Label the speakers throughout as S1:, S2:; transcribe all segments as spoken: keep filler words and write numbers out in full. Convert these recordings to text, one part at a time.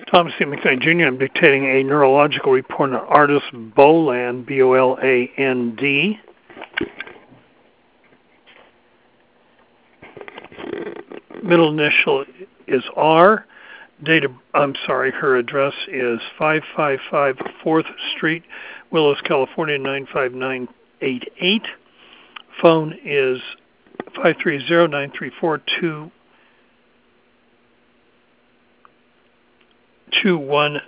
S1: Thomas C. McKnight Junior I'm dictating a neurological report on Ardis Boland, B O L A N D. Middle initial is R. Date of, I'm sorry, her address is five five five fourth Street, Willows, California, nine five nine eight eight. Phone is five three zero, nine three four, two one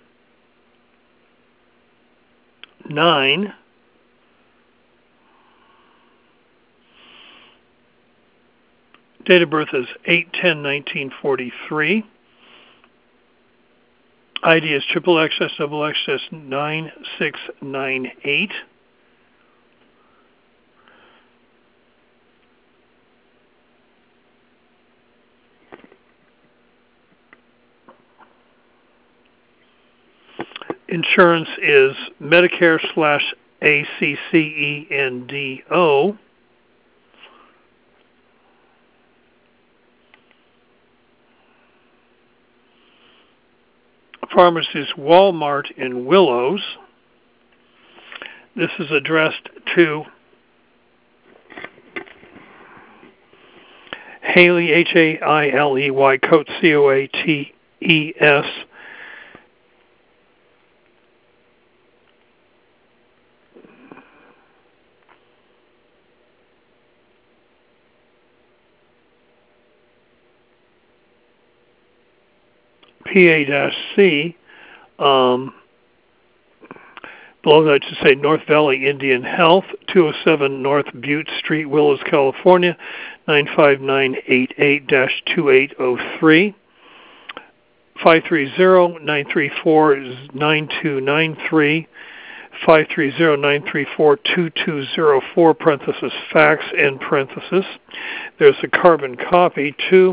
S1: nine. Date of birth is eight ten nineteen forty-three. I D is triple X S double X S nine six nine eight. Insurance is Medicare slash A C C E N D O. Pharmacy is Walmart in Willows. This is addressed to Haley, H A I L E Y, Coates, C O A T E S. P A C, um, below that should say North Valley Indian Health, two oh seven North Butte Street, Willows, California, nine five nine eight eight dash two eight oh three. five three zero, nine three four, nine two nine three, five three zero, nine three four, two two zero four, parenthesis, fax, end parenthesis. There's a carbon copy to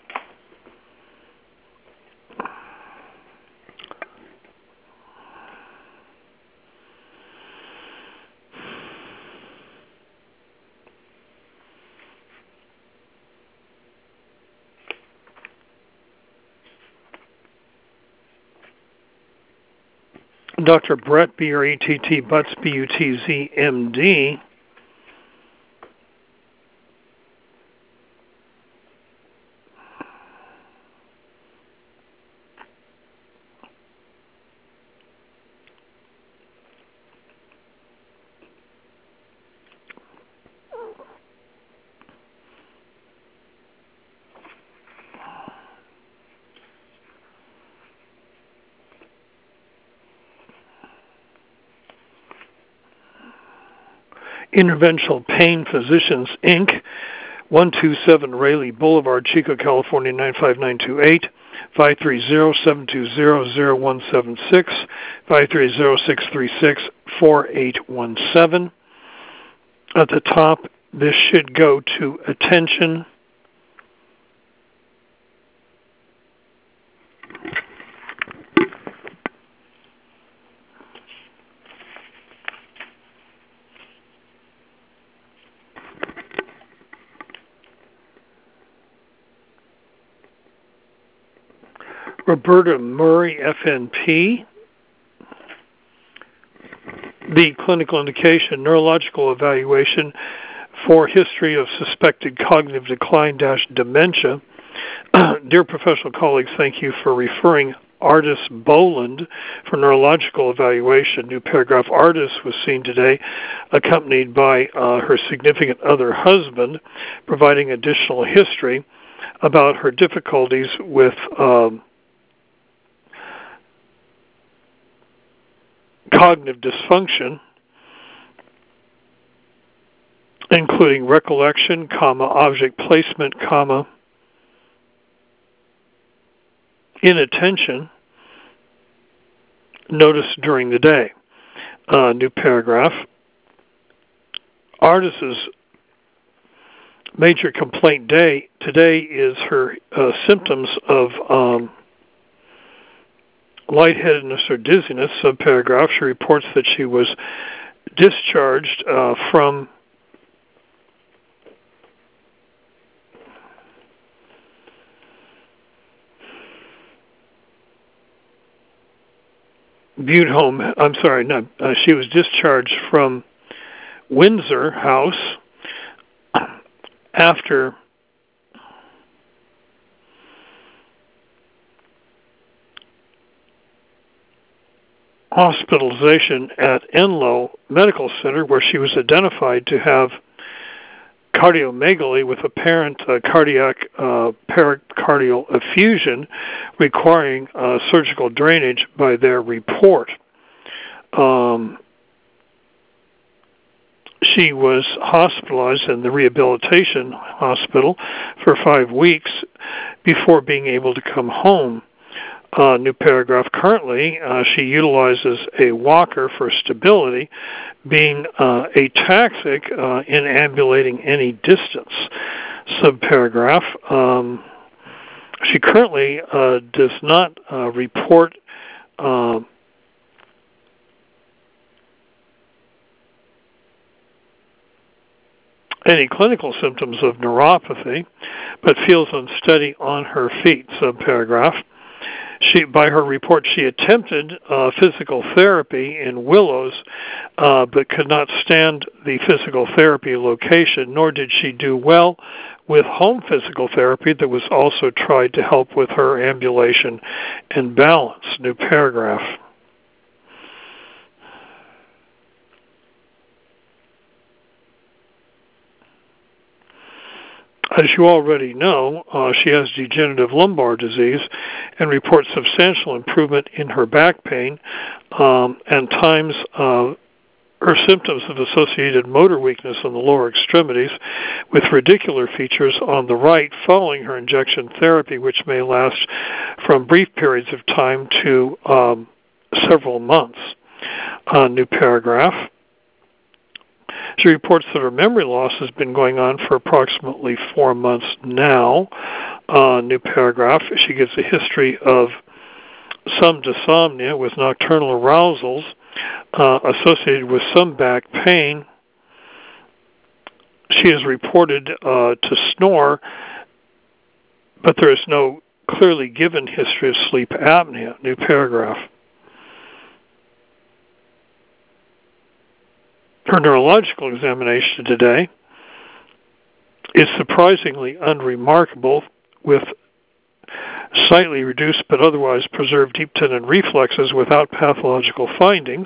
S1: Doctor Brett, B R E T T, Butts, B U T Z, M D. Interventional Pain Physicians, Incorporated, one two seven Raleigh Boulevard, Chico, California, nine five nine two eight, five three zero, seven two zero, zero one seven six, five three zero, six three six, four eight one seven. At the top, this should go to attention. Roberta Murray, F N P. The clinical indication, neurological evaluation for history of suspected cognitive decline dash dementia. Dear professional colleagues, thank you for referring Ardis Boland for neurological evaluation. New paragraph, Ardis was seen today accompanied by uh, her significant other husband, providing additional history about her difficulties with um, cognitive dysfunction, including recollection, comma, object placement, comma, inattention, notice during the day. Uh, new paragraph. Ardis's major complaint day today is her uh, symptoms of um, lightheadedness or dizziness. Subparagraph, she reports that she was discharged uh, from viewed home, I'm sorry, no, uh, she was discharged from Windsor House after hospitalization at Enloe Medical Center, where she was identified to have cardiomegaly with apparent uh, cardiac uh, pericardial effusion requiring uh, surgical drainage by their report. Um, she was hospitalized in the rehabilitation hospital for five weeks before being able to come home. Uh, new paragraph. Currently, uh, she utilizes a walker for stability, being uh, ataxic uh, in ambulating any distance. Subparagraph. Um, she currently uh, does not uh, report uh, any clinical symptoms of neuropathy, but feels unsteady on her feet. Subparagraph. She, by her report, she attempted uh, physical therapy in Willows, uh, but could not stand the physical therapy location, nor did she do well with home physical therapy that was also tried to help with her ambulation and balance. New paragraph. As you already know, uh, she has degenerative lumbar disease and reports substantial improvement in her back pain um, and times uh, her symptoms of associated motor weakness in the lower extremities with radicular features on the right following her injection therapy, which may last from brief periods of time to um, several months. Uh, new paragraph. She reports that her memory loss has been going on for approximately four months now. Uh, new paragraph. She gives a history of some dysomnia with nocturnal arousals uh, associated with some back pain. She is reported uh, to snore, but there is no clearly given history of sleep apnea. New paragraph. Her neurological examination today is surprisingly unremarkable, with slightly reduced but otherwise preserved deep tendon reflexes without pathological findings.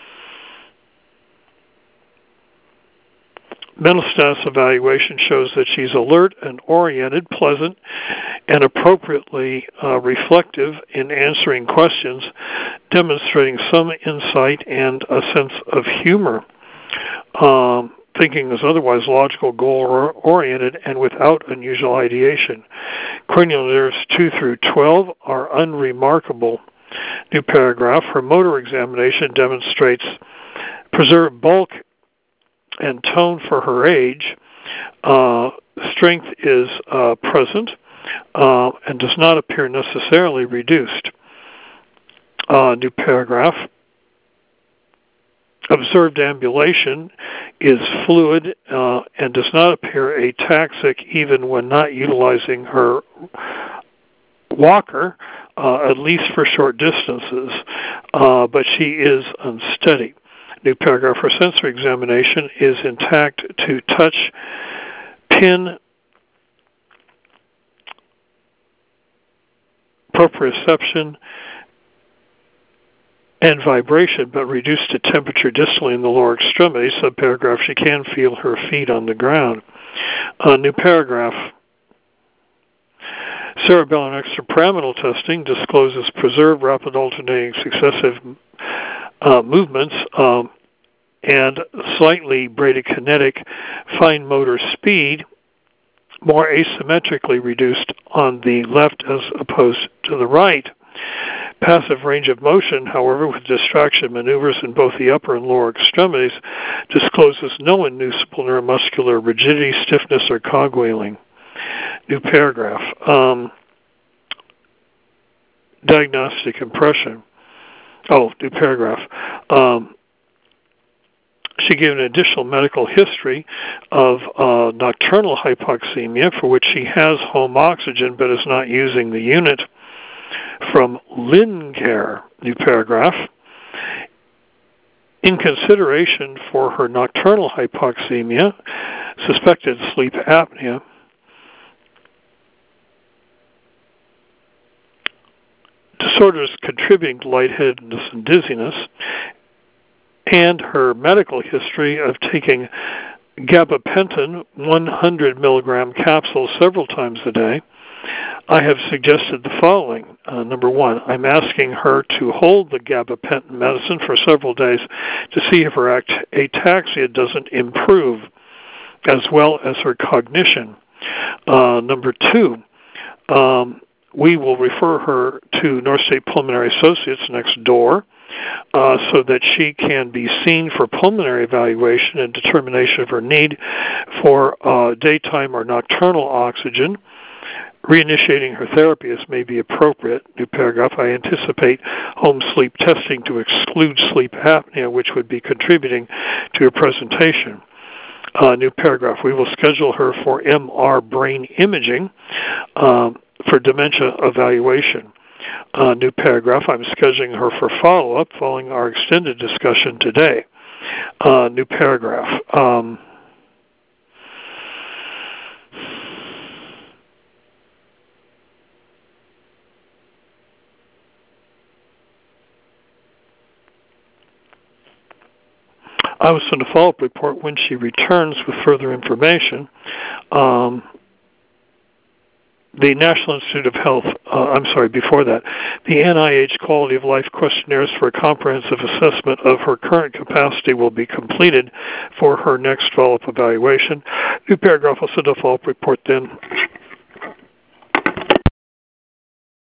S1: Mental status evaluation shows that she's alert and oriented, pleasant, and appropriately uh, reflective in answering questions, demonstrating some insight and a sense of humor. Um, thinking is otherwise logical, goal-oriented, and without unusual ideation. Cranial nerves two through twelve are unremarkable. New paragraph. Her motor examination demonstrates preserved bulk and tone for her age. Uh, strength is uh, present uh, and does not appear necessarily reduced. Uh, new paragraph. Observed ambulation is fluid uh, and does not appear ataxic even when not utilizing her walker, uh, at least for short distances, uh, but she is unsteady. New paragraph. Her sensory examination is intact to touch, pin, proprioception, and vibration, but reduced to temperature distally in the lower extremity. Subparagraph. She can feel her feet on the ground. Uh, new paragraph. Cerebellum extrapyramidal testing discloses preserved, rapid, alternating, successive uh, movements um, and slightly bradykinetic fine motor speed, more asymmetrically reduced on the left as opposed to the right. Passive range of motion, however, with distraction maneuvers in both the upper and lower extremities, discloses no inducible neuromuscular rigidity, stiffness, or cogwheeling. New paragraph. Um, diagnostic impression. Oh, new paragraph. Um, she gave an additional medical history of uh, nocturnal hypoxemia, for which she has home oxygen but is not using the unit, from Lincare. New paragraph. In consideration for her nocturnal hypoxemia, suspected sleep apnea, disorders contributing to lightheadedness and dizziness, and her medical history of taking gabapentin one hundred milligram capsules several times a day, I have suggested the following. Uh, number one, I'm asking her to hold the gabapentin medicine for several days to see if her act- ataxia doesn't improve, as well as her cognition. Uh, number two, um, we will refer her to North State Pulmonary Associates next door uh, so that she can be seen for pulmonary evaluation and determination of her need for uh, daytime or nocturnal oxygen. Reinitiating her therapy as may be appropriate. New paragraph, I anticipate home sleep testing to exclude sleep apnea, which would be contributing to your presentation. Uh, new paragraph, we will schedule her for M R brain imaging um, for dementia evaluation. Uh, new paragraph, I'm scheduling her for follow-up following our extended discussion today. Uh, new paragraph. Um, I will send a follow-up report when she returns with further information. Um, the National Institute of Health, uh, I'm sorry, before that, the N I H Quality of Life questionnaires for a comprehensive assessment of her current capacity will be completed for her next follow-up evaluation. New paragraph, I'll send a follow-up report then